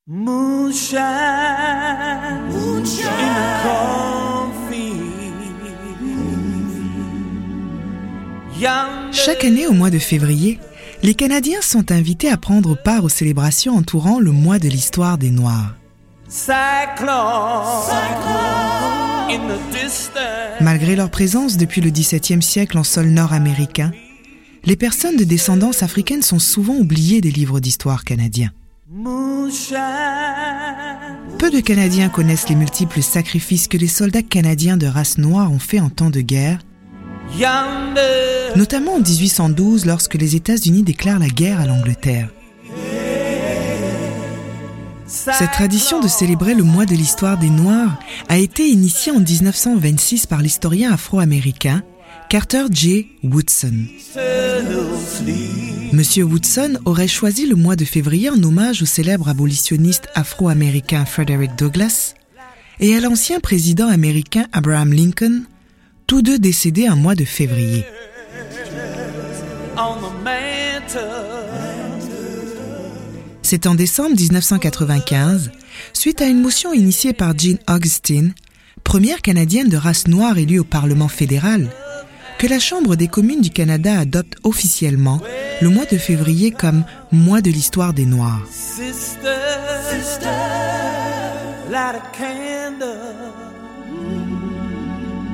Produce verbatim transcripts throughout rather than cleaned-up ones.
Moonshine, Moonshine in a cornfield. Chaque année au mois de février, les Canadiens sont invités à prendre part aux célébrations entourant le mois de l'histoire des Noirs. Cyclone, cyclone in the distance. Malgré leur présence depuis le dix-septième siècle en sol nord-américain, les personnes de descendance africaine sont souvent oubliées des livres d'histoire canadiens. Peu de Canadiens connaissent les multiples sacrifices que les soldats canadiens de race noire ont fait en temps de guerre, notamment en dix-huit cent douze lorsque les États-Unis déclarent la guerre à l'Angleterre. Cette tradition de célébrer le mois de l'histoire des Noirs a été initiée en dix-neuf cent vingt-six par l'historien afro-américain Carter J. Woodson. Monsieur Woodson aurait choisi le mois de février en hommage au célèbre abolitionniste afro-américain Frederick Douglass et à l'ancien président américain Abraham Lincoln, tous deux décédés un mois de février. C'est en décembre dix-neuf cent quatre-vingt-quinze, suite à une motion initiée par Jean Augustine, première Canadienne de race noire élue au Parlement fédéral, que la Chambre des communes du Canada adopte officiellement le mois de février comme mois de l'histoire des Noirs. Sister, sister, light a candle.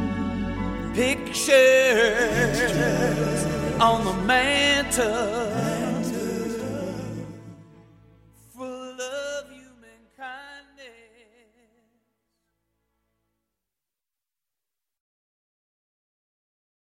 Pictures on the mantle.